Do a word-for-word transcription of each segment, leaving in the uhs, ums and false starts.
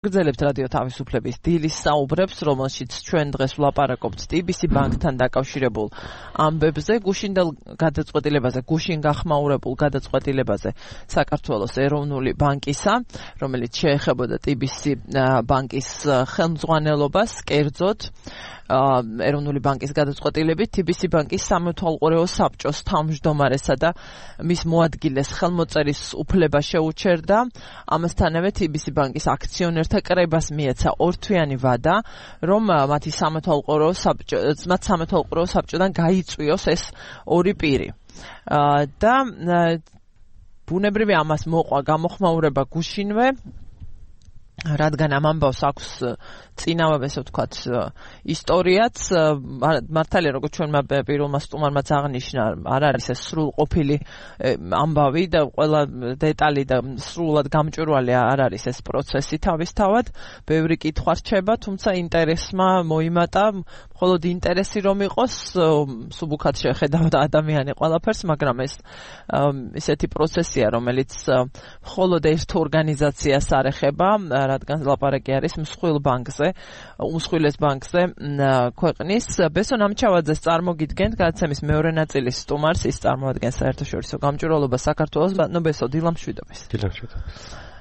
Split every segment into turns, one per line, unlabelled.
გრძელებთ რადიო თავისუფლების დილის საუბრებს, რომელშიც ჩვენ დღეს ვლაპარაკობთ ტი ბი სი ბანკთან დაკავშირებულ ამბებზე, გუშინდელ გადაწყვეტილებაზე, გუშინ გახმაურებულ გადაწყვეტილებაზე საქართველოს ეროვნული ბანკისა, რომელიც შეეხებოდა ტი ბი სი ბანკის ხელმძღვანელობას, კერძოდ ეროვნული ბანკის გადაწყვეტილებით ტი ბი სი ბანკის სამეთვალყურეო საბჭოს თავმჯდომარესა და მის მოადგილეს ხელმოწერის უფლება შეუჩერდა. ამასთანავე ტი ბი სი ბანკის აქციონერთა კრებას მიეცა ორთვიანი ვადა, რომ მათი სამეთვალყურეო საბჭო, მათ სამეთვალყურეო საბჭოდან გაიწვიოს ეს ორი პირი. და ბუნებრივი ამას მოყვა გამოხმაურება გუშინვე, რადგან ამ ამბავს აქვს წინავე, ესე ვთქვათ, ისტორიაც, მართალია, როგორც ჩვენმა პირველმა სტუმარმაც აღნიშნა, არ არის ეს სრულყოფილი ამბავი და ყველა დეტალი და სრულად გამჭვირვალე არ არის ეს პროცესი თავისთავად. ბევრი კითხვა რჩება, თუმცა ინტერესმა მოიმატა, მხოლოდ ინტერესი რომ იყოს, სუბუქად შეხედავდა ადამიანი ყველაფერს, მაგრამ ეს ესეთი პროცესია, რომელიც მხოლოდ ერთ ორგანიზაციას არ ეხება, რადგან ლაპარაკი არის მსხვილ ბანკზე, უმსხვილეს ბანკზე ქვეყნის. ბესო ნამჩავაძეს წარმოგიდგენთ, გადაცემის მეორე ნაწილის სტუმარს, ის წარმოადგენს საერთაშორისო გამჭვირვალობას საქართველოს. ნუ ბესო, დილამშვიდობის.
დილამშვიდობის.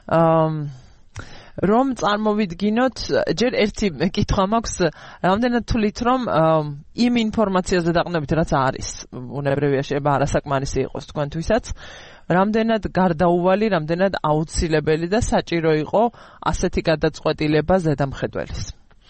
რომ წარმოვიდგინოთ, ჯერ ერთი კითხვა მაქვს, რამდენად თვლით, რომ იმ ინფორმაციაზე დაყნობით, რაც არის, უნებრივია შეიძლება არასაკმარისი იყოს თქვენთვისაც, რამდენად გარდაუვალი, რამდენად აუცილებელი და საჭირო იყო ასეთი გადაწყვეტილება ზედამხედველის?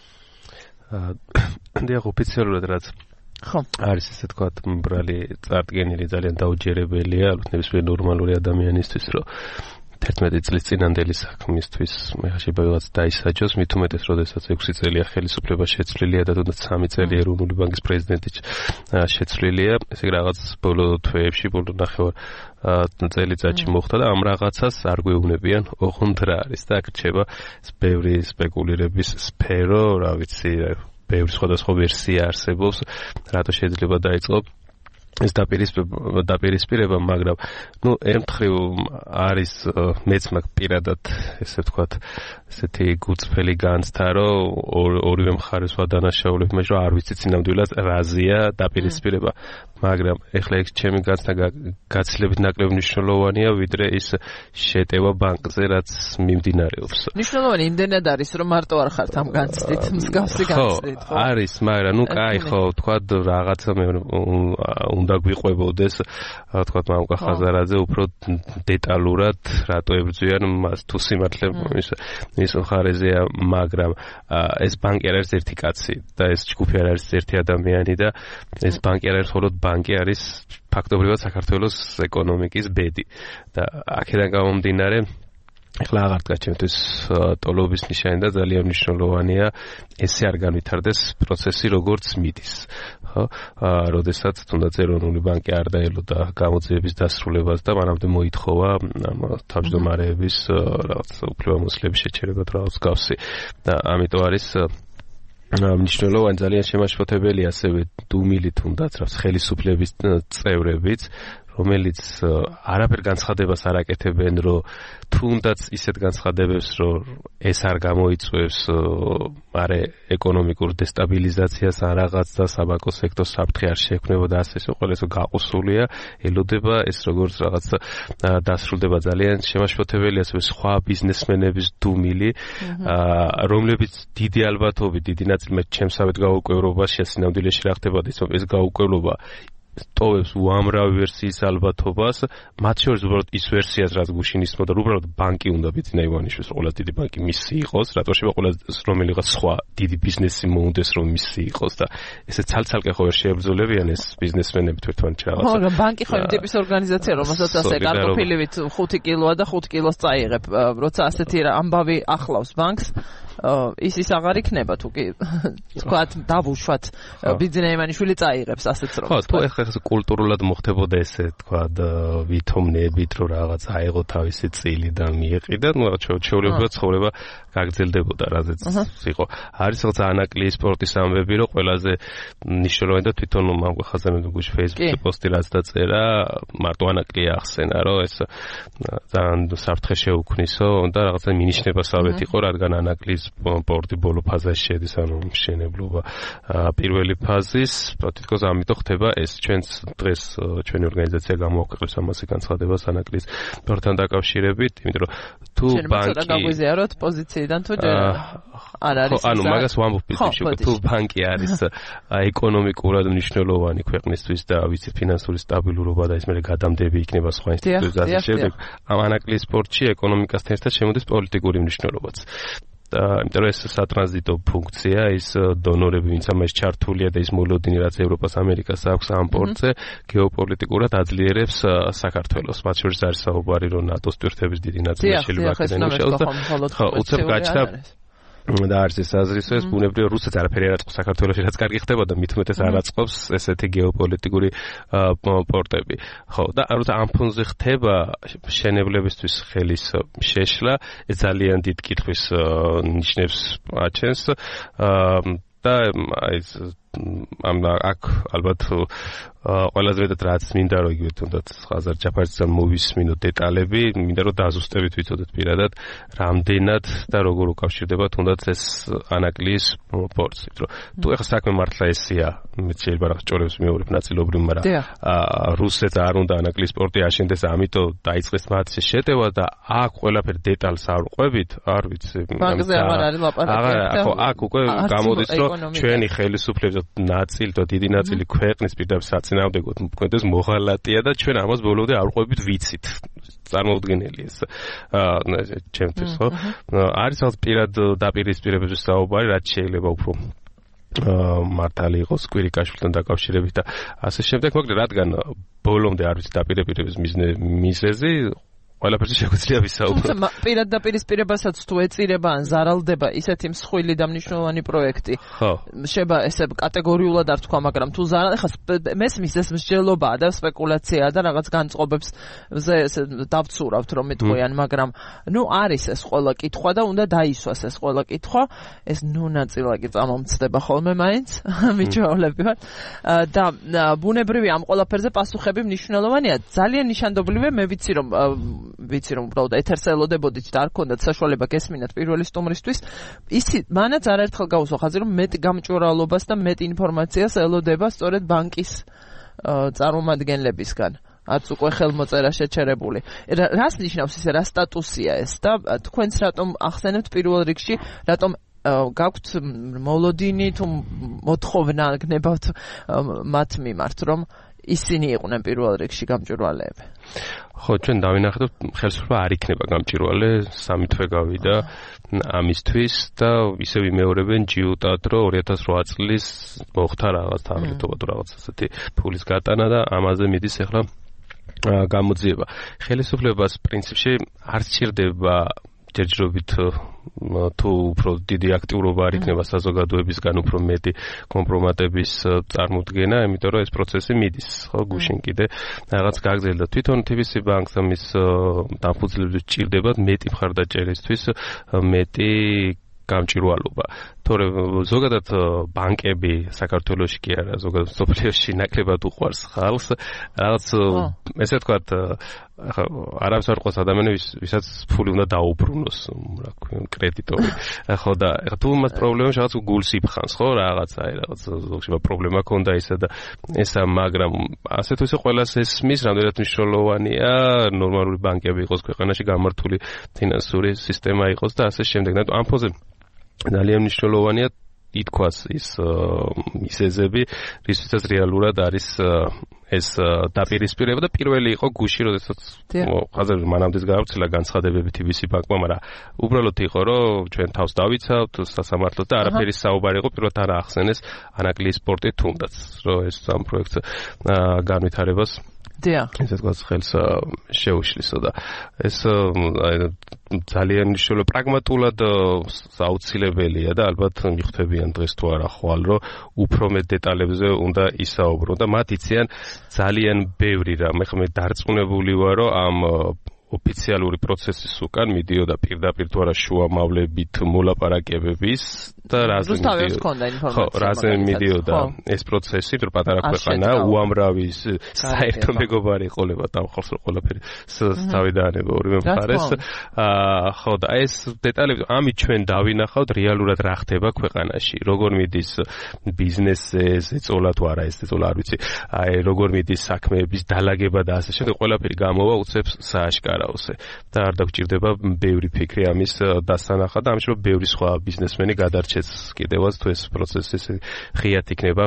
დიახ, ოფიციალურად რაც
ხო
არის, ესე თქვათ, მბრალი წარდგენილი, ძალიან დაუჯერებელია, ალბათ ნებისმიერ ნორმალური ადამიანისთვის, რომ თერთმეტი წლის წინანდელი საქმისთვის შეიძლება ვიღაც დაისაჯოს, მით უმეტეს, როდესაც ექვსი წელია ხელისუფლება შეცვლილია და თუნდაც სამი წელი ეროვნული ბანკის პრეზიდენტი შეცვლილია, ესე რაღაც ბოლო თვეებში, ბოლო ნახევარ წელიწადში მოხდა და ამ რაღაცას არ გვეუბნებიან, ოღონდ რა არის და აქ რჩება ბევრი სპეკულირების სფერო, რა ვიცი, ბევრი სხვადასხვა ვერსია არსებობს, რატო შეიძლება დაიწყო ეს დაპირისპირება, მაგრამ ნუ ემთხრივ არის მეც მაგ პირადად, ესე ვთქვათ, ესეთი გუწფელი განცდა, რომ ორივე მხარეს ვადანაშაულებ, მაგრამ არ ვიცი წინამდვილად რაზეა დაპირისპირება, მაგრამ ეხლა ეს ჩემი განცდა გაცილებით ნაკლებ მნიშვნელოვანია, ვიდრე ის შეტევა ბანკზე, რაც მიმდინარეობს.
მნიშვნელოვანი იმდენად არის, რომ მარტო არ ხართ ამ განცდით, მსგავსი განცდით,
ხო? არის, მაგრამ ნუ კაი, ხო, ვთქვათ, რაღაცა მე უნდა გვიყვებოდეს, ვთქვათ, მამუკა ხაზარაძე უფრო დეტალურად, რატო ებრძვიან მას თუ სიმართლე ის მხარეზეა, მაგრამ ეს ბანკი არ არის ერთი კაცი და ეს ჯგუფი არ არის ერთი ადამიანი და ეს ბანკი არ არის მხოლოდ ბანკი, არის ფაქტობრივად საქართველოს ეკონომიკის ბედი და აქედან გამომდინარე ეხლა აღარ დგას ჩემთვის ტოლობის ნიშანი და ძალიან მნიშვნელოვანია ესე არ განვითარდეს პროცესი როგორც მიდის. ხო, როდესაც თუნდაც ეროვნული ბანკი არ დაელოდა გამოძიების დასრულებას და მანამდე მოითხოვა თავმჯდომარეების რაღაც უფლებამოსილების შეჩერება რაღაც გავსი და ამიტომ არის მნიშვნელოვანი, ძალიან შემაშფოთებელი ასევე დუმილი თუნდაც რაც ხელისუფლების წევრებიც, რომელიც არაფერ განცხადებას არ აკეთებენ, რომ თუნდაც ისეთ განცხადებებს, რომ ეს არ გამოიწვევს არე ეკონომიკურ დესტაბილიზაციას ან რაღაც და საბანკო სექტორს საფრთხე არ შეექმნება და ასე ისე ყველა ეს გაყოსულია, ელოდება ეს როგორც რაღაც დასრულდება. ძალიან შემაშფოთებელია ასევე სხვა ბიზნესმენების დუმილი, რომლებიც დიდი ალბათობით, დიდი ნაწილი ჩემსავეთ გაუკვირვებას შესინამდვილეში რა ხდებოდა, ეს გაუკვირვება ტოვებს უამრავ ვერსიის ალბათობას, მათ შორის უბრალოდ ის ვერსიას, რაც გუშინ ისმოდა, უბრალოდ ბანკი უნდა ბიძინა ივანიშვილს, ყველა დიდი ბანკი მისი იყოს, რატო შეიძლება ყველა რომელიღაც სხვა დიდი ბიზნესი მოუნდეს, რომ მისი იყოს და ესე ცალ-ცალკე ხო ვერ შეებრძოლებიან ეს ბიზნესმენები თვითონაც რაღაცა.
ხო, ბანკი ხო იმ ტიპის ორგანიზაცია, რომელსაც ასე კარტოფილივით ხუთი კილოა და ხუთ კილოს წაიღებ, როცა ასეთი ამბავი ახლავს ბანკს, ის ის აღარ იქნება თუ კი თქვათ დავუშვათ ბიძინეიმანიშვილი წაიღებს ასეც რომ.
ხო, თუ ეხლა კულტურულად მოხდებოდა ესე თქვათ ვითომნებით რომ რაღაც აიღო თავისი წილი და მიეყიდა, ნუ ჩვეულებრივად ცხოვრება გაგრძელდებოდა, რაზეც იყო. არის რაღაც ანაკლიის სპორტის ამბები, რომ ყველაზე მნიშვნელოვანი და თვითონ მაგ ხაზარზე გუშ Facebook-ზე პოსტი რაც დაწერა, მარტო ანაკლია ახსენა, რომ ეს ძალიან საფრთხე შეუქმნისო და რაღაცა მინიშნებასავით იყო, რადგან ანაკლიის სპორტი ბოლო ფაზაში შედის, ანუ მშენებლობა პირველი ფაზის, თითქოს ამიტომ ხდება ეს. ჩვენც დღეს ჩვენი ორგანიზაცია გამოაქვეყნებს ამაზე განცხადებას ანაკლიის სპორტთან დაკავშირებით, იმიტომ რომ თუ ბანკი
შეიძლება გაგვიზიაროთ პოზიციიდან თუ არ არის.
ანუ მაგას ვამბობ პიზნესში, თუ ბანკი არის ეკონომიკურად მნიშვნელოვანი ქვეყნისთვის და ვიცი ფინანსური სტაბილურობა და ის მე გადამდები იქნება სხვა ინსტიტუტებთან შემდეგ, ამ ანაკლიის სპორტში ეკონომიკასთან ერთად შემოდის პოლიტიკური მნიშვნელობაც. იმიტომ რომ ეს სატრანზიტო ფუნქცია, ის დონორები, ვინც ამაში ჩართულია და ის მოლოდინი, რაც ევროპას, ამერიკას აქვს ამ პორტზე, გეოპოლიტიკურად აძლიერებს საქართველოს. მათ შორის არის საუბარი, რომ ნატოს ტვირთების დიდი ნაწილი შეიძლება აქედან შეძლოს და უცებ გაჩნდა და არის ეს აზრისეს, ბუნებრივია რუსეთს არაფერი არ აწყობს საქართველოში, რაც კარგი ხდებოდა, მით უმეტეს არ აწყობს ესეთი გეოპოლიტიკური პორტები. ხო, და როცა ამ ფონზე ხდება მშენებლებისთვის ხელის შეშლა, ეს ძალიან დიდ კითხვის ნიშნებს აჩენს და აი ამ აქ ალბათ ყველაზე მეტად რაც მინდა რომ იგივე თუნდაც ხაზარ ჯაფარიძემ მოვისმინო დეტალები, მინდა რომ დაზუსტებით ვიცოდეთ პირადად რამდენად და როგორ უკავშირდება თუნდაც ეს ანაკლიის პორტს. რომ თუ ეხლა საქმე მართლა ესეა, მე შეიძლება რაღაც ჭორებს მეუბნებ ნაწილობრივ, მაგრამ რუსეთს არ უნდა ანაკლიის პორტი აშენდეს, ამიტომ დაიწყეს მათი შეტევა და აქ ყველაფერი დეტალს არ ვყვებით, არ ვიცი.
ბანკზე აღარ არის ლაპარაკი.
ხო, აქ უკვე გამოდის რომ ჩვენი ხელისუფლების ნაწილი და დიდი ნაწილი ქვეყნის პირდაპირ საწინააღმდეგოდ მკვეთრად მოღალატია და ჩვენ ამას ბოლომდე არ ვყვებით ვიცით. წარმოუდგენელი ეს ჩემთვის, ხო? არის რაღაც პირად დაპირისპირებების საუბარი, რაც შეიძლება უფრო მართალი იყოს კვირიკაშვილთან დაკავშირებით და ასე შემდეგ, მაგრამ რადგან ბოლომდე არ ვიცი დაპირისპირების მიზეზი, ყველაფერზე შეგვიძლია ვისაუბრო.
თუმცა პირად დაპირისპირებასაც თუ ეწირება ან ზარალდება ისეთი მსხვილი და მნიშვნელოვანი პროექტი.
ხო.
შეიძლება ესე კატეგორიულად არ თქვა, მაგრამ თუ ზარალ, ეხლა მესმის ეს მსჯელობაა და სპეკულაციაა და რაღაც განწყობებს ესე დავცურავთ რომ მეტყვიან, მაგრამ ნუ არის ეს ყველა კითხვა და უნდა დაისვას ეს ყველა კითხვა. ეს ნუ ნაწილაკი წამომცდება ხოლმე მაინც მიჩვეულები ვარ. და ბუნებრივი ამ ყველაფერზე პასუხები მნიშვნელოვანია. ძალიან ნიშანდობლივია, მე ვიცი რომ ვიცი რომ უბრალოდ ეთერს ელოდებოდით და არ ქონდათ საშუალება გესმინათ პირველი სტუმრისთვის, ისი მანაც არაერთხელ გავუსვა ხაზი რომ მეტ გამჭვირვალობას და მეტ ინფორმაციას ელოდება სწორედ ბანკის წარმომადგენლებისგან. არც უკვე ხელმოწერა შეჩერებული. რას ნიშნავს ისე, რა სტატუსია ეს და თქვენც რატომ ახსენებთ პირველ რიგში, რატომ გაქვთ მოლოდინი თუ მოთხოვნა გნებავთ მათ მიმართ, რომ ისინი იყვნენ პირველ რიგში გამჭვირვალეები?
ხო, ჩვენ დავინახეთ, რომ ხელისუფლება არ იქნება გამჭვირვალე, სამი თვე გავიდა ამისთვის და ისევ იმეორებენ ჯიუტად, რომ ორი ათას რვა წლის მოხდა რაღაც თაღლითობა თუ რაღაც ასეთი ფულის გატანა და ამაზე მიდის ახლა გამოძიება. ხელისუფლებას პრინციპში არ სჭირდება ჯერჯერობით თუ უფრო დიდი აქტიურობა არ იქნება საზოგადოებისგან, უფრო მეტი კომპრომატების წარმოდგენა, იმიტომ რომ ეს პროცესი მიდის, ხო, გუშინ კიდე რაღაც გაგრძელდა. თვითონ თი ვი სი ბანკს ამის დაფუძნებლად ჭირდებათ მეტი მხარდაჭერისთვის, მეტი გამჭვირვალობა. თორემ ზოგადად ბანკები საქართველოში კი არა, ზოგადად სოფლიოში ნაკლებად უყვარს ხალხს, რაღაც ესე ვთქვათ, ახლა არავის არ ყავს ადამიანებს, ვისაც ფული უნდა დაუბრუნოს, რა ქვია, კრედიტორი. ხო და ახლა თუ მას პრობლემა რაღაც გულს იფხანს, ხო, რაღაცა, რაღაც ზოგშება პრობლემა ქონდა ისა და ესა, მაგრამ ასე თუ ისე ყველას ესმის, რამდენად მნიშვნელოვანია ნორმალური ბანკები იყოს ქვეყანაში, გამართული ფინანსური სისტემა იყოს და ასე შემდეგ. ამ ფონზე ძალიან მნიშვნელოვანია ითქვას ის მიზეზები, რისთვისაც რეალურად არის ეს დაპირისპირება და პირველი იყო გუში, როდესაც ხაზები მანამდეც გავრცელა განცხადებები თი ვი სი ბანკმა, მაგრამ უბრალოდ იყო, რომ ჩვენ თავს დავიცავთ სასამართლოდ და არაფერი საუბარი იყო, პირველად არ ახსენეს ანაკლიის სპორტი თუნდაც, რომ ეს ამ პროექტს განვითარებას ისე თქვა ხელს შეუშლისო და ეს ძალიან მნიშვნელოვანი პრაგმატულად აუცილებელია და ალბათ მიხვდებიან დღეს თუ არა ხვალ რომ უფრო მეტ დეტალებზე უნდა ისაუბრო და მათ იციან ძალიან ბევრი რამ ეხლა მე დარწმუნებული ვარ რომ ამ ოფიციალური პროცესის უკან მიდიოდა პირდაპირ თუ არა შუამავლებით მოლაპარაკებების და რაზე მიდიოდა ხო რაზე მიდიოდა ეს პროცესი თუ პატარა ქვეყანა უამრავი საერთო მეგობარი ყოლება დამხობს რომ ყველაფერი თავიდანება ორივე მხარეს ხო და ეს დეტალები ამით ჩვენ დავინახავთ რეალურად რა ხდება ქვეყანაში როგორ მიდის ბიზნესზე ზეწოლა თუ არა ეს ზეწოლა არ ვიცი აი როგორ მიდის საქმეების დალაგება და ასე შემდეგ ყველაფერი გამოვა უცებს სააშკარაოსე და არ დაგჭირდება ბევრი ფიქრი ამის დასანახად და ამის ბევრი სხვა ბიზნესმენი გადარჩეს კიდევაც თუ ეს პროცესი ღიად იქნება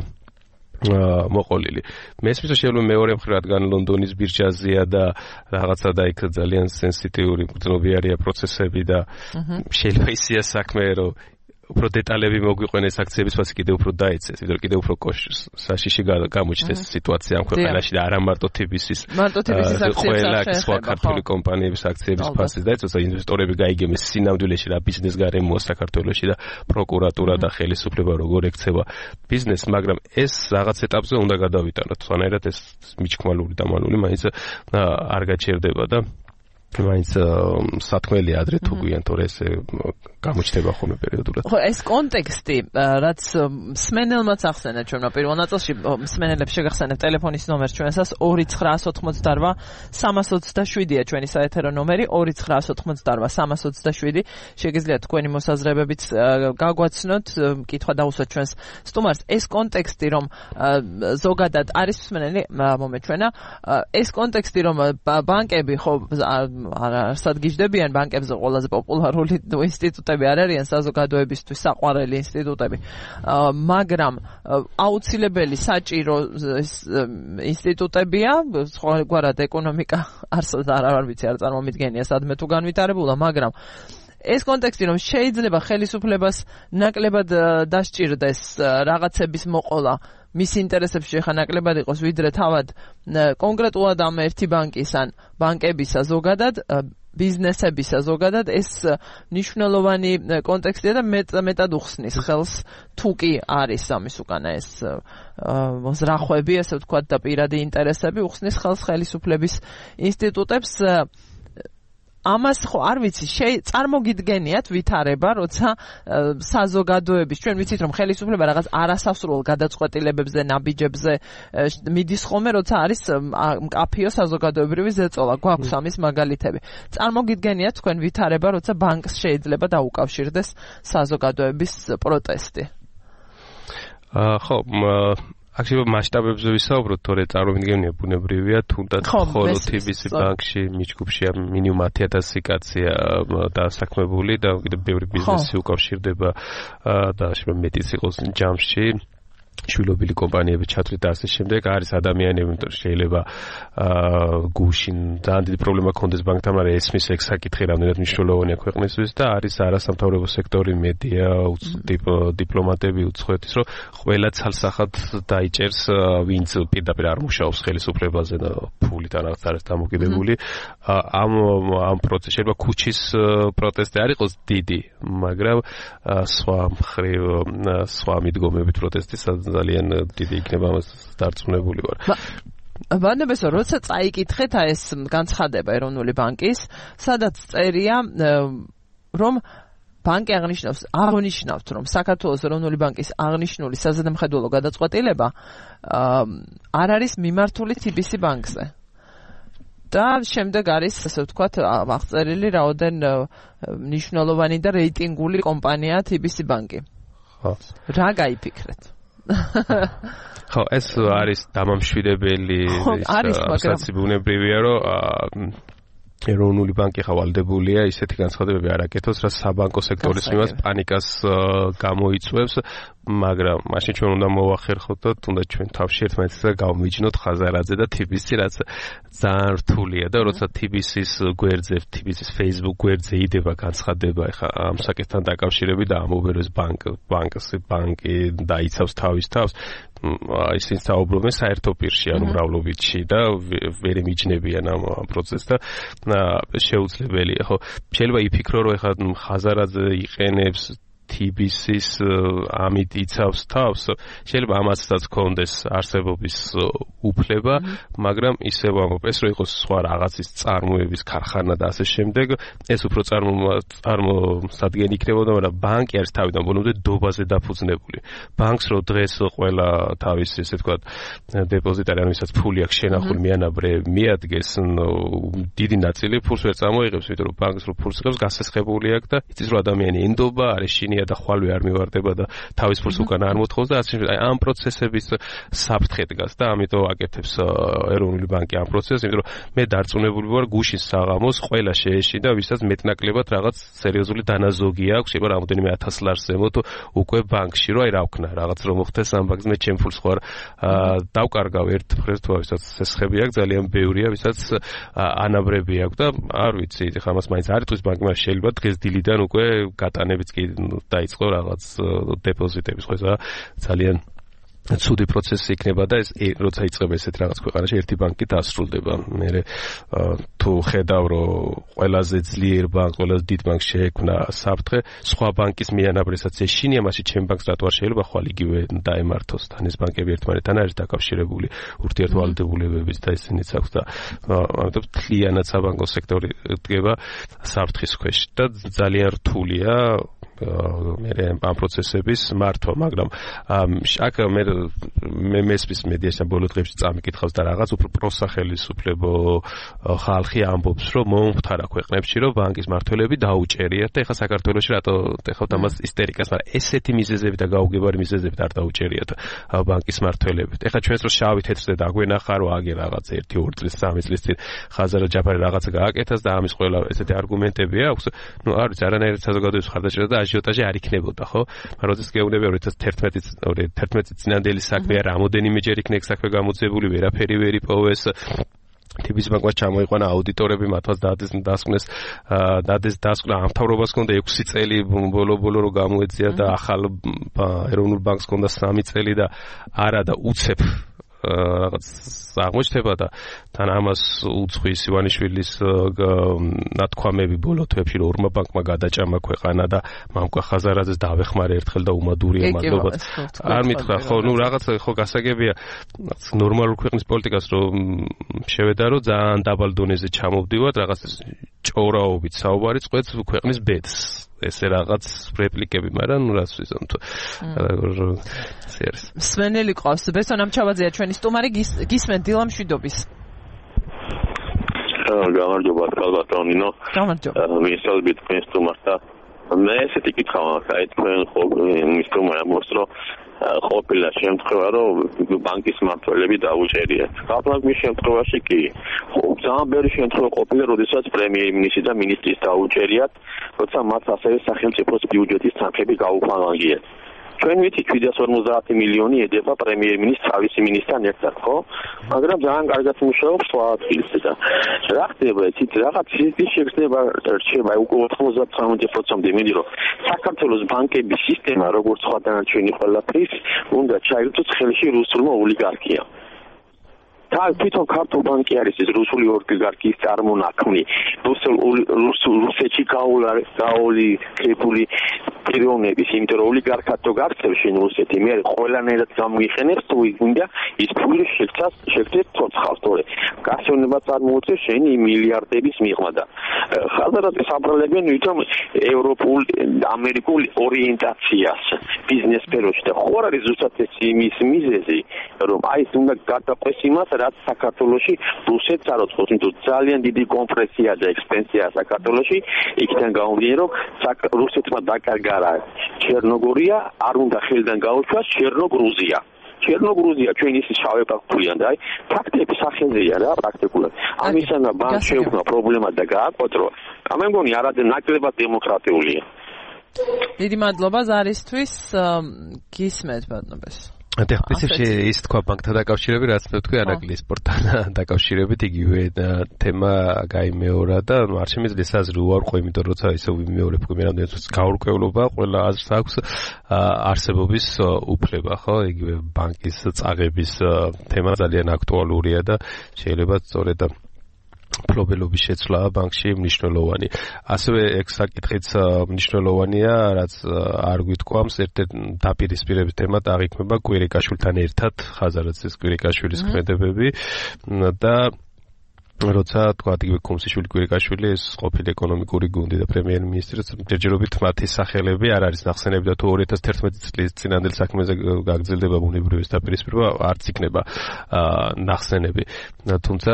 მოყოლილი. მესმის რომ შეიძლება მეორე მხრივ რადგან ლონდონის ბირჟაზეა და რაღაცა და იქ ძალიან სენსიტიური მგრძნობიარეა პროცესები და შეიძლება ისეა საქმე რომ უფრო დეტალები მოგვიყვენეს აქციების ფასი კიდევ უფრო დაეცეს, იმიტომ რომ კიდევ უფრო საშიში გამოჩნდეს სიტუაცია ამ ქვეყანაში და არა მარტო თიბისის
მარტო თიბისის აქციების
ყველა სხვა ქართული კომპანიების აქციების ფასი დაეცეს და ინვესტორები გაიგებენ სინამდვილეში რა ბიზნეს გარემოა საქართველოში და პროკურატურა და ხელისუფლება როგორ ექცევა ბიზნესს, მაგრამ ეს რაღაც ეტაპზე უნდა გადავიტანოთ, სხვანაირად ეს მიჩქმალური და მალული მაინც არ გაჩერდება და მაინც სათქმელია ადრე თუ გვიან თორე ეს გამოჩნდება ხოლმე პერიოდულად.
ხო, ეს კონტექსტი, რაც მსმენელმაც ახსენა ჩვენმა პირველ ნაწილში, მსმენელებს შეგახსენებ ტელეფონის ნომერს ჩვენსას ორი ცხრაას ოცდაოთხმოცდაოთხ სამას ოცდაშვიდია ჩვენი საეთერო ნომერი ორი ცხრაას ოცდაოთხმოცდაოთხ სამას ოცდაშვიდი. შეგიძლიათ თქვენი მოსაზრებებიც გაგვაცნოთ, კითხვა დაუსვათ ჩვენს სტუმარს. ეს კონტექსტი, რომ ზოგადად არის მსმენელი მომეჩვენა, ეს კონტექსტი, რომ ბანკები ხო არასად გიждდებიან ბანკებზე ყველაზე პოპულარული ინსტიტუტები არ არიან საზოგადოებისთვის საყვარელი ინსტიტუტები, მაგრამ აუცილებელი საჭირო ინსტიტუტებია, სხვაგვარად ეკონომიკა არსად არ ვიცი არ წარმომიდგენია სადმე თუ განვითარებულა, მაგრამ ეს კონტექსტი რომ შეიძლება ხელისუფლებას ნაკლებად დასჭირდეს რაღაცების მოყოლა მის ინტერესებში ხა ნაკლებად იყოს ვიდრე თავად კონკრეტულად ამ ერთი ბანკის ან ბანკებისა ზოგადად ბიზნესებისა ზოგადად ეს მნიშვნელოვანი კონტექსტია და მეტ მეტად უხსნის ხელს თუ კი არის ამის უკანა ეს ზრახვები ასე ვთქვათ და პირადი ინტერესები უხსნის ხელს ხელისუფლების ინსტიტუტებს ამას ხო არ ვიცი წარმოგიდგენიათ ვითარება როცა საზოგადოების ჩვენ ვიცით რომ ხელისუფლება რაღაც არასასრულ გადაწყვეტილებებზე ნაბიჯებზე მიდის ხოლმე როცა არის მკაფიო საზოგადოებრივი ზეწოლა გვაქვს ამის მაგალითები წარმოგიდგენიათ თქვენ ვითარება როცა ბანკს შეიძლება დაუკავშირდეს საზოგადოების პროტესტი
ხო აქ მასშტაბებზე ვისაუბროთ, თორე წარმოვიდგენია ბუნებრივია, თუნდაც ხოლო თიბისის ბანკში მიჯგუფშია მინიმუმ ათი ათასი კაცია დასაქმებული და კიდევ ბევრი ბიზნესი უკავშირდება და შეიძლება მეტიც იყოს ჯამში. შვილობილი კომპანიები ჩათვლით და ასე შემდეგ არის ადამიანები, იმიტომ რომ შეიძლება გუშინ ძალიან დიდი პრობლემა ქონდეს ბანკთან, მაგრამ ესმის ეგ საკითხი რამდენად მნიშვნელოვანია ქვეყნისთვის და არის არასამთავრობო სექტორი, მედია, დიპლომატები, უცხოეთის, რომ ყველა ცალსახად დაიჭერს, ვინც პირდაპირ არ მუშაობს ხელისუფლებაზე და ფულით ან რაღაც არის დამოკიდებული. ამ ამ პროცესში შეიძლება ქუჩის პროტესტი არ იყოს დიდი, მაგრამ სხვა მხრივ სხვა მიდგომებით პროტესტი ძალიან დიდი იქნება ამას დარწმუნებული ვარ.
ბანებესო, როცა წაიკითხეთ ეს განცხადება ეროვნული ბანკის, სადაც წერია რომ ბანკი აღნიშნავს, აღნიშნავთ რომ საქართველოს ეროვნული ბანკის აღნიშნული საზედამხედველო გადაწყვეტილება არ არის მიმართული თბილისის ბანკზე. და შემდეგ არის ასე ვთქვათ აღწერილი რაოდენ მნიშვნელოვანი და რეიტინგული კომპანია თბილისის ბანკი. ხო. რა გაიფიქრეთ?
ხო, ეს არის დამამშვიდებელი ის ბუნებრივია, რომ ეროვნული ბანკი ხავალდებულია ისეთი განცხადებები არ აკეთოს, რაც საბანკო სექტორის მიმართ პანიკას გამოიწვევს. მაგრამ მაშინ ჩვენ უნდა მოვახერხოთ და თუნდაც ჩვენ თავში ერთმანეთს გავმიჯნოთ ხაზარაძე და თი ბი სი, რაც ძალიან რთულია და როცა თი ბი სის გვერდზე, თი ბი სის Facebook გვერდზე იდება განცხადება ეხა ამ საკითხთან დაკავშირებით და ამობერებს ბანკ ბანკს ბანკი დაიცავს თავის თავს, ისინი საუბრობენ საერთო პირში, ანუ მრავლობითში და ვერ მიჯნებიან ამ პროცესს და შეუძლებელია. ხო, შეიძლება იფიქრო, რომ ეხა ხაზარაძე იყენებს თი ბი სის ამით იცავს თავს, შეიძლება ამასაც კონდეს არსებობის უფლება, მაგრამ ისევ ამობეს, რომ იყოს სხვა რაღაცის წარმოების ქარხანა და ასე შემდეგ, ეს უფრო წარმოსადგენი იქნებოდა, მაგრამ ბანკი არის თავიდან ბოლომდე დობაზე დაფუძნებული. ბანკს რო დღეს ყველა თავის, ესე ვთქვათ, დეპოზიტარი, ანუ ვისაც ფული აქვს შენახული, მიანაბრე მიადგეს, დიდი ნაწილი ფულს ვერ წამოიღებს, იმიტომ რომ ბანკს რო ფულს იღებს, გასესხებული აქვს და იცის რომ ადამიანი ენდობა, არეშინია და ხვალვე არ მივარდება და თავის ფულს უკან არ მოთხოვს და ასე აი ამ პროცესების საფრთხე დგას და ამიტომ აკეთებს ეროვნული ბანკი ამ პროცესს, იმიტომ რომ მე დარწმუნებული ვარ გუშინ საღამოს ყველა შეეშინდა, ვისაც მეტნაკლებად რაღაც სერიოზული დანაზოგი აქვს, შეიძლება რამოდენიმე ათას ლარს ზემოთ უკვე ბანკში, რომ აი რა ვქნა, რაღაც რომ მოხდეს ამ ბანკს, მე ჩემ ფულს ხوار დავკარგავ ერთ ფრესტო, ვისაც სესხები აქვს ძალიან ბევრია, ვისაც ანაბრები აქვს და არ ვიცი, ეხლა მას მაინც არ იტყვის ბანკი, მაგრამ შეიძლება დღეს დილიდან უკვე გატანებიც კი დაიწყო რაღაც დეპოზიტების ხوار ძალიან ცუდი პროცესი იქნება და ეს როცა იწყება ესეთ რაღაც ქვეყანაში ერთი ბანკი დასრულდება. მე თუ ხედავ რომ ყველაზე ძლიერ ბანკს, ყველაზე დიდ ბანკს შეექმნა საფრთხე, სხვა ბანკის მიანაბრესაც ეშინია, მაშინ ჩემ ბანკს რატო არ შეიძლება ხვალ იგივე დაემართოს? თან ეს ბანკები ერთმანეთთან არის დაკავშირებული ურთიერთვალდებულებებით და ისინიც აქვს და ამიტომ მთლიანად საბანკო სექტორი დგება საფრთხის ქვეშ და ძალიან რთულია მე ამ პროცესების მართვა, მაგრამ აქ მე მე მესმის მედიაში ბოლო დღეებში წამიკითხავს და რაღაც უფრო პროსახელისუფლებო ხალხი ამბობს, რომ მომხდარა ქვეყნებში, რომ ბანკის მმართველები დაუჭერიათ და ეხლა საქართველოში რატო ეხავთ ამას ისტერიკას, მაგრამ ესეთი მიზეზები და გაუგებარი მიზეზებით არ დაუჭერიათ ბანკის მმართველები. ეხლა ჩვენს რო შავი თეთრზე დაგვენახა, რომ აგე რაღაც ერთი ორი წლის სამი წლის წინ ხაზარა ჯაფარი რაღაცა გააკეთეს და ამის ყველა ესეთი არგუმენტები აქვს. ნუ არ ვიცი, არანაირად საზოგადოების ხარდაჭერა და აჟიოტაჟი არ იქნებოდა, ხო? მაგრამ როდესაც გეუბნები ორი ათას თერთმეტი წინანდელი საქმეა, რამოდენიმეჯერ იქნა ეგ საქმე გამოძებული, ვერაფერი ვერ იპოვეს. თი ბი სი ბანკმა ჩამოიყვანა აუდიტორები, მათაც დასკვნეს, დადეს დასკვნა ამ მთავრობას ჰქონდა ექვსი წელი ბოლო-ბოლო რომ გამოეწია და ახალ ეროვნულ ბანკს ჰქონდა სამი წელი და არა და უცებ რაღაც აღმოჩნდება და თან ამას უძღვის ივანიშვილის ნათქვამები ბოლო თვეებში რომ ორმა ბანკმა გადაჭამა ქვეყანა და მამკვა ხაზარაძეს დავეხმარე ერთხელ და უმადურია მადლობა. არ მითხრა, ხო, ნუ რაღაც ხო გასაგებია ნორმალურ ქვეყნის პოლიტიკას რომ შევედა რომ ძალიან დაბალ დონეზე ჩამოვდივართ, რაღაც ჭორაობით საუბარი წყვეტს ქვეყნის ბედს. ესე რაღაც რეპლიკები, მაგრამ ნუ რაც ვიზამ თუ
სვენელი ყავს. ბესონ ამჩავაძეა ჩვენი სტუმარი, გისმენთ დილა მშვიდობის.
გამარჯობა კალბატონინო.
გამარჯობა.
მისალბით თქვენ სტუმარს და მე ესეთი კითხვა მაქვს, აი თქვენ ხო მის სტუმარი ამბობს რომ ყოფილა შემთხვევა რომ ბანკის მმართველები დაუჭერიათ. გაფლაგმის შემთხვევაში კი ძალიან ბევრი შემთხვევა ყოფილა, როდესაც პრემიერ-მინისტრი და მინისტრის დაუჭერიათ, როცა მათ ასევე სახელმწიფოს ბიუჯეტის თანხები გაუფალანგიათ. ჩვენ ვიცით შვიდას ორმოცდაათი მილიონი ედება პრემიერ-მინისტრს თავისი მინისტრთან ერთად, ხო? მაგრამ ძალიან კარგად მუშაობს სხვა ადგილზე და რა ხდება იცით, რაღაც ის შეგრძნება რჩება უკვე ოთხმოცდათვრამეტი პროცენტი, მინდი რომ საქართველოს ბანკების სისტემა როგორც სხვა დანარჩენი ყველაფრის უნდა ჩაიგდოს ხელში რუსულმა ოლიგარქიამ. და თვითონ ქართულ ბანკი არის ეს რუსული ოლიგარქიის წარმონაქმნი, რუსეთში გაოლიგებული პიროვნების, იმიტომ რომ ოლიგარქად თუ გარცევს შენ რუსეთი, მე ყველანაირად გამოიყენებს თუ უნდა ის ფული შეგცას შეგცეს ცოცხალს, თორე გასვენებაც არ მოუწევს შენი მილიარდების მიღმა და ხაზარაძე საბრალებენ ვითომ ევროპულ ამერიკულ ორიენტაციას ბიზნეს სფეროში და ხო არის ზუსტად ეს იმის მიზეზი, რომ აი ეს უნდა გადაყვეს იმას, რაც საქართველოში რუსეთს არ ოწყობს, იმიტომ ძალიან დიდი კომპრესია და ექსპენსია საქართველოში, იქიდან გამომდინარე, რომ რუსეთმა დაკარგა ჩერნოგორია, არ უნდა ხელიდან გაუშვას ჩერნოგრუზია. ჩერნოგრუზია ჩვენ ის შავე ფაქტურია და აი ფაქტები სახელზეა რა პრაქტიკულად. ამისანა ბანკს შეუქმნა პრობლემა და გააკოტრა. მე მგონი არადე ნაკლებად დემოკრატიულია.
დიდი მადლობა ზარისთვის, გისმენთ ბატონებს.
და პრინციპში ის თქვა ბანკთან დაკავშირებით, რაც მე ვთქვი არაგლის სპორტთან დაკავშირებით, იგივე თემა გაიმეორა და არ შემიძლია საზრი უარყო, იმიტომ რომ როცა ისე ვიმეორებ, მე რამდენიც გაურკვევლობა, ყველა აზრს აქვს არსებობის უფლება, ხო? იგივე ბანკის წაღების თემა ძალიან აქტუალურია და შეიძლება სწორედ ფლობელობის შეცვლა ბანკში მნიშვნელოვანი. ასევე ეგ საკითხიც მნიშვნელოვანია, რაც არ გვითქვამს, ერთ-ერთი დაპირისპირების თემა აღიქმება კვირიკაშვილთან ერთად, ხაზარაძის კვირიკაშვილის ქმედებები და როცა თქვა იგივე კუმსიშვილი კვირიკაშვილი ეს ყოფილი ეკონომიკური გუნდი და პრემიერ-მინისტრიც ჯერჯერობით მათი სახელები არ არის ნახსენები და თუ ორი ათას თერთმეტი წლის წინანდელ საქმეზე გაგრძელდება ბუნებრივი დაპირისპირება არც იქნება ნახსენები. თუმცა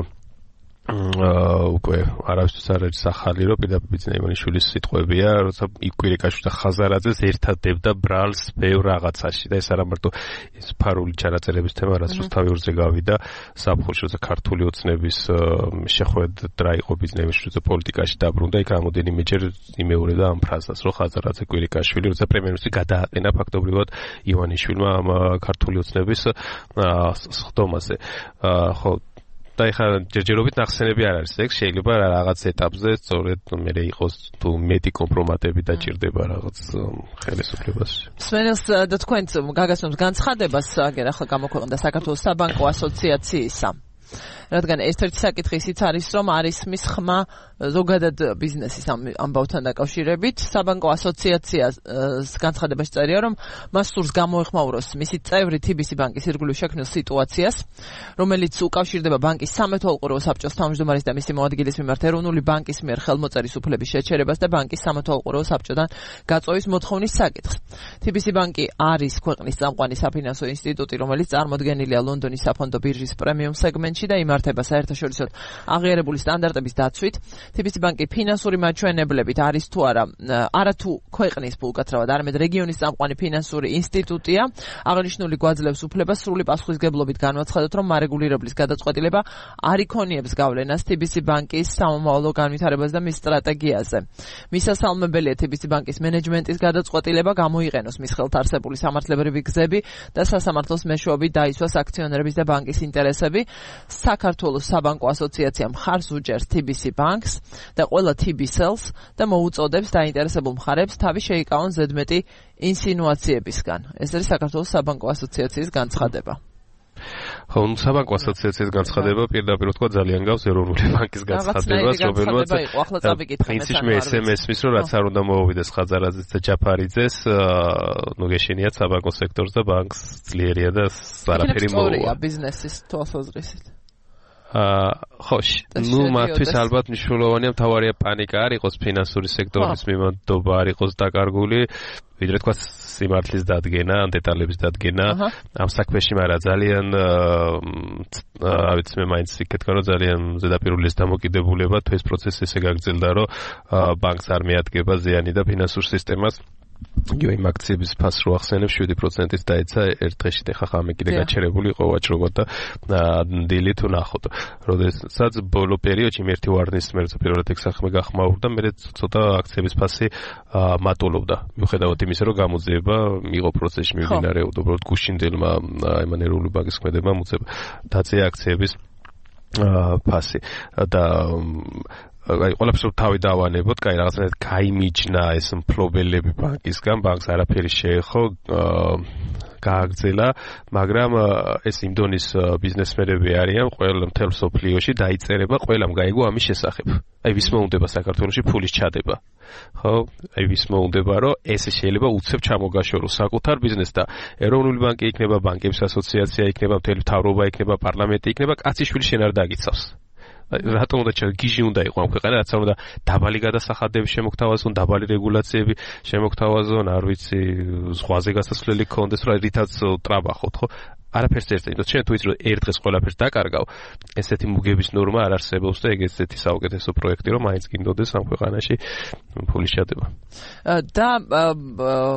უკვე არავისთვის არ არის ახალი, რომ პირდაპირ ბიძინა ივანიშვილის სიტყვებია, როცა კვირიკაშვილი და ხაზარაძეს ერთად დებდა ბრალს ბევრ რაღაცაში და ეს არა მარტო ის ფარული ჩანაწერების თემა, რაც რუსთავიურზე გავიდა საფხულში, როცა ქართული ოცნების შეხვედრა რა იყო ბიძინა ივანიშვილის პოლიტიკაში დაბრუნდა, იქ რამოდენიმეჯერ იმეორებდა ამ ფრაზას, რომ ხაზარაძე კვირიკაშვილი, როცა პრემიერ-მინისტრი გადააყენა ფაქტობრივად ივანიშვილმა ამ ქართული ოცნების სხდომაზე. ხო და ეხლა ჯერჯერობით ნახსენები არ არის ეგ შეიძლება რაღაც ეტაპზე სწორედ მე იყოს თუ მეტი კომპრომატები დაჭირდება რაღაც ხელისუფლებაში.
სვენელს და თქვენც გაგაცნობს განცხადებას აგერ ახლა გამოქვეყნდა საქართველოს საბანკო ასოციაციისა. რადგან ერთ-ერთი საკითხი ისიც არის, რომ არის მის ხმა ზოგადად ბიზნესის ამბავთან დაკავშირებით. საბანკო ასოციაციას განცხადებაში წერია, რომ მას სურს გამოეხმაუროს მისი წევრი თი ბი სი ბანკის ირგვლივ შექმნილ სიტუაციას, რომელიც უკავშირდება ბანკის სამეთვალყურეო საბჭოს თავმჯდომარის და მისი მოადგილის მიმართ ეროვნული ბანკის მიერ ხელმოწერის უფლების შეჩერებას და ბანკის სამეთვალყურეო საბჭოდან გაწვევის მოთხოვნის საკითხს. თი ბი სი ბანკი არის ქვეყნის წამყვანი საფინანსო ინსტიტუტი, რომელიც წარმოდგენილია ლონდონის საფონდო ბირჟის პრემიუმ სეგმენტში და იმართება საერთაშორისო აღიარებული სტანდარტების დაცვით. თი ბი სი ბანკი ფინანსური მაჩვენებლებით არის თუ არა არათუ ქვეყნის ფულკაცრავად, არამედ რეგიონის წამყვანი ფინანსური ინსტიტუტია. აღნიშნული გვაძლევს უფლებას სრული პასუხისგებლობით განვაცხადოთ, რომ მარეგულირებლის გადაწყვეტილება არ იქონიებს გავლენას თი ბი სი ბანკის სამომავლო განვითარებას და მის სტრატეგიაზე. მისასალმებელია თი ბი სი ბანკის მენეჯმენტის გადაწყვეტილება გამოიყენოს მის ხელთ არსებული სამართლებრივი გზები და სასამართლოს მეშვეობით დაისვას აქციონერების და ბანკის ინტერესები. საქართველოს საბანკო ასოციაცია მხარს უჭერს თი ბი სი ბანკს და ყველა თი ბი სელს და მოუწოდებს დაინტერესებულ მხარებს თავი შეიკავონ ზედმეტი ინსინუაციებისგან. ეს არის საქართველოს საბანკო ასოციაციის განცხადება.
ხო, საბანკო ასოციაციის განცხადება პირდაპირ თქვა ძალიან გავს ეროვნული ბანკის განცხადებას, რომელსაც პრინციპში ესე მესმის, რომ რაც არ უნდა მოუვიდეს ხაზარაძეს და ჯაფარიძეს, ნუ გეშინიათ საბანკო სექტორს და ბანკს ძლიერია და არაფერი მოუვა.
ბიზნესის თვალსაზრისით.
აა ხო, ნუ მათთვის ალბათ მნიშვნელოვანია მთავარია პანიკა არ იყოს ფინანსური სექტორის მიმართობა არ იყოს დაკარგული, ვიდრე თქვა სიმართლის დადგენა, ან დეტალების დადგენა ამ საქმეში, მაგრამ ძალიან აა ვიცი მე მაინც ვიკეთქა რომ ძალიან ზედაპირული ეს დამოკიდებულება თუ ეს პროცესი ესე გაგრძელდა რომ ბანკს არ მიადგება ზიანი და ფინანსურ სისტემას იგივე იმ აქციების ფასს რო ახსენებ შვიდი პროცენტით დაეცა ერთ დღეში და ხა ხამე კიდე გაჩერებული იყო ვაჭრობა და დილი თუ ნახოთ. როდესაც ბოლო პერიოდში ერთი ვარნის მერე პირველად ეგ საქმე გახმაურდა, მე ცოტა აქციების ფასი მატულობდა. მიუხედავად იმისა, რომ გამოძიება იყო პროცესში მიმდინარეობდა, უბრალოდ გუშინდელმა აიმან ეროვნული ბანკის ქმედებმა მოწება დაწია აქციების ფასი და აი ყველაფერს თავი დავანებოთ, კაი რაღაცნაირად გაიმიჯნა ეს მფლობელები ბანკისგან, ბანკს არაფერი შეეხო, გააგრძელა, მაგრამ ეს იმ დონის ბიზნესმენები არიან, ყველა მთელ სოფლიოში დაიწერება, ყველამ გაიგო ამის შესახებ. აი ვის მოუნდება საქართველოში ფულის ჩადება. ხო, აი ვის მოუნდება, რომ ეს შეიძლება უცებ ჩამოგაშოროს საკუთარ ბიზნესს და ეროვნული ბანკი იქნება, ბანკების ასოციაცია იქნება, მთელი მთავრობა იქნება, პარლამენტი იქნება, კაციშვილი შენ არ დაგიცავს. რატომ უნდა გიჟი უნდა იყო ამ ქვეყანა, რაც არ უნდა დაბალი გადასახადები შემოგთავაზონ, დაბალი რეგულაციები შემოგთავაზონ, არ ვიცი, ზღვაზე გასასვლელი ქონდეს, რა რითაც ტრაბახოთ, ხო? არაფერს ერთ წინ, შენ თუ იცი რომ ერთ დღეს ყველაფერს დაკარგავ, ესეთი მუგების ნორმა არ არსებობს და ეგ ესეთი საუკეთესო პროექტი რომ მაინც გინდოდეს ამ ქვეყანაში ფულის ჩადება.
და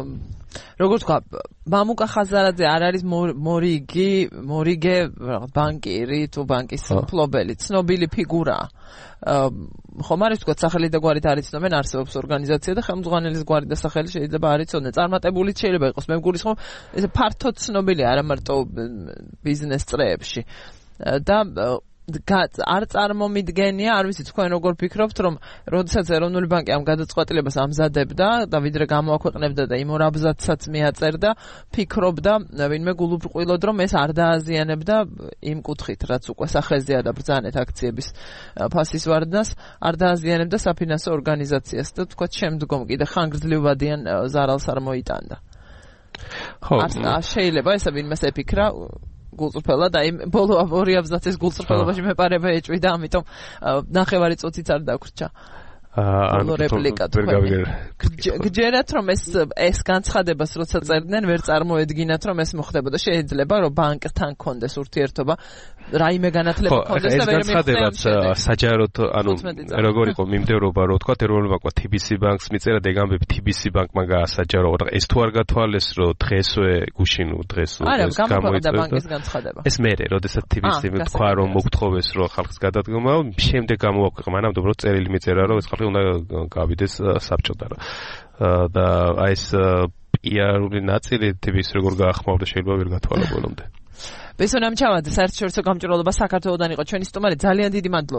როგორც თქვა, მამუკა ხაზარაძე არ არის მორიგი, მორიგე ბანკირი თუ ბანკის მფლობელი, ცნობილი ფიგურაა. ხომ არის თქვა, სახელი და გვარით არ იცნობენ, არსებობს ორგანიზაცია და ხელმძღვანელის გვარი და სახელი შეიძლება არ იცოდნენ. წარმატებულიც შეიძლება იყოს, მე მგულისხმობ, ეს ფართოდ ცნობილია არა მარტო ბიზნეს წრეებში. და არ წარმომიდგენია, არ ვიცი თქვენ როგორ ფიქრობთ, რომ როდესაც ეროვნული ბანკი ამ გადაწყვეტილებას ამზადებდა და ვიდრე გამოაქვეყნებდა და იმ ორ აბზაცსაც მიაწერდა, ფიქრობდა ვინმე გულუბრყვილოდ, რომ ეს არ დააზიანებდა იმ კუთხით, რაც უკვე სახეზეა და ბრძანეთ აქციების ფასის ვარდნას, არ დააზიანებდა საფინანსო ორგანიზაციას და თქვა შემდგომ კიდე ხანგრძლივადიან ზარალს არ მოიტანდა. ხო, შეიძლება ესა ვინმეს ეფიქრა გულწრფელად, აი ბოლო ორი აბზაცის გულწრფელებაში მეპარება ეჭვი და ამიტომ ნახევარი წუთიც არ დაგვრჩა. ანუ რეპლიკა თქვენი. გჯერათ რომ ეს ეს განცხადებას როცა წერდნენ, ვერ წარმოედგინათ რომ ეს მოხდებოდა. შეიძლება რომ ბანკთან კონდეს ურთიერთობა, რაიმე განათლება კონდეს და ვერ
მიხვდეთ. საჯაროდ, ანუ როგორ იყო მიმდევრობა, რომ თქვა ეროვნული ბანკმა თი ბი სი ბანკს მიწერა დეგამბები თი ბი სი ბანკმა გაასაჯარო, ეს თუ არ გათვალეს, რომ დღესვე გუშინ დღეს
ეს გამოიწვია ბანკის განცხადება.
ეს მერე, როდესაც თი ბი სი თქვა რომ მოგთხოვეს რომ ხალხს გადადგომა, შემდეგ გამოაქვეყნა, მანამდე უბრალოდ წერილი მიწერა, რომ ეს ხალხი უნდა გავიდეს საბჭოთა და აი ეს პიარული ნაწილი თი ბი სი როგორ გაახმაურდა შეიძლება ვერ გათვალა ბოლომდე.
ბესონამ ჩავარდა საერთაშორისო გამჭვირვალობა საქართველოსდან იყო ჩვენი სტუმარი, ძალიან დიდი მადლობა.